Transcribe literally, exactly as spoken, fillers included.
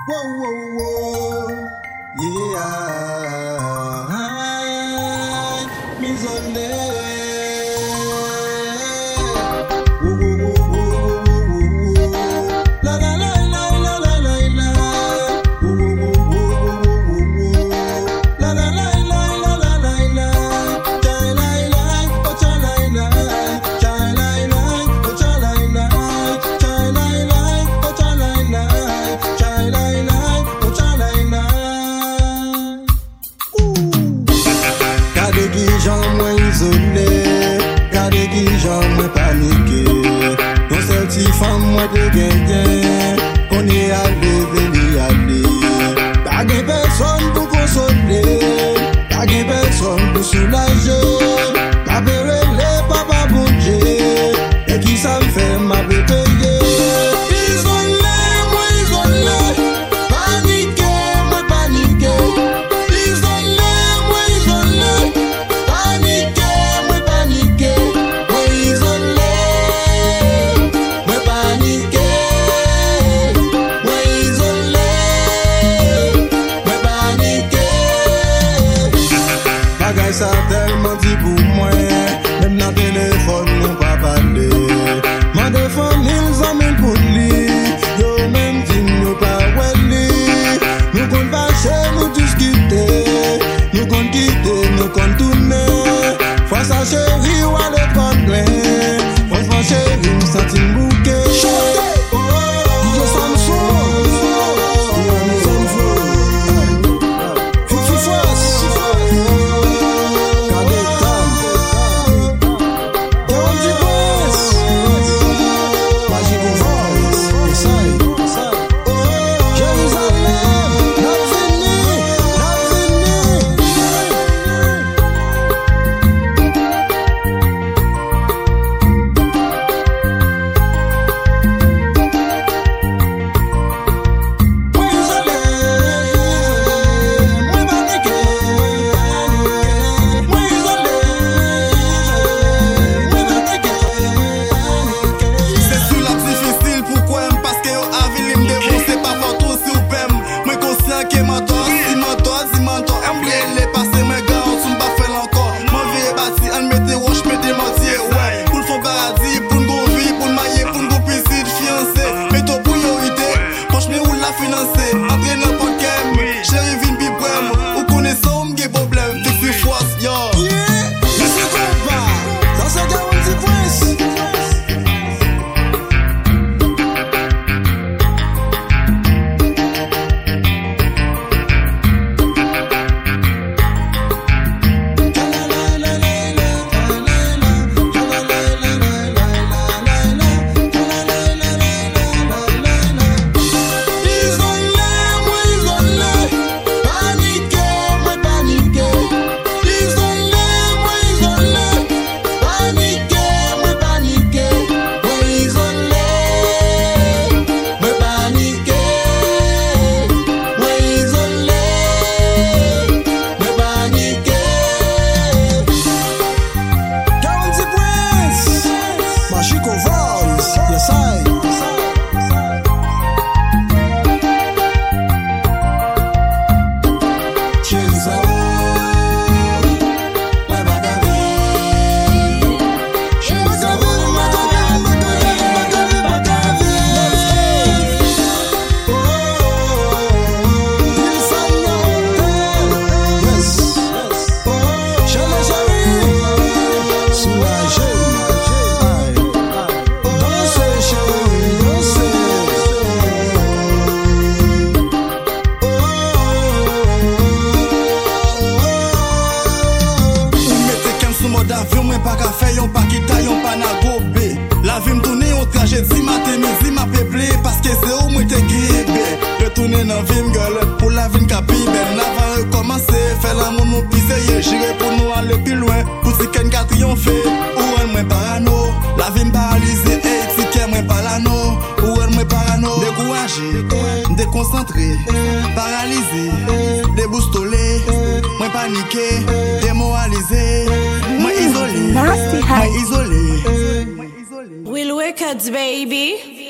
Whoa, whoa, whoa. Yeah. M'isole. Gade ki jan mwen panike. Non sel ti fam mwen te genyen. Kon e ale veni ale. Pa gen person pou konsole. Pa gen person pou soulaje. Pa perele papa bonje. E ki sa m fe ma pe peye. Isole, mwen isole. Panike, mwen panike. Isole, mwen isole. Panike, mwen panike. Mwen isole. Mwen panike. Mwen isole. Mwen panike. Bagay sa telman di pou mwen. Même nan téléphone nou pa pale. Man defon mil zanmen pou li. Yo même di nou pa weli. Nou kon vache nou tous kite. Nou kon kite, nou kon tourne. Fwa sa chéri wale kon glen. Fwa sa chéri m senti m bouke. Chante! Yo Samso. Yo Samso. Fifi Fos. Kade Tam. La vie m'tourne au trajet di matin midi m'a peuplé parce que c'est où moi te guébé. Retourner dans vie m'gueule pour la vie capi belle. Avant recommencer faire l'amour nous pisser. J'irai pour nous aller plus loin. Pour si quelqu'un triomphe ou elle moins parano. La vie m'paralysée et si qu'elle moins parano. Ou elle moins parano. Découragé, déconcentré, paralysé, déboustolé, moins paniqué, démoralisé, moins isolé, moins isolé. Will Records, baby.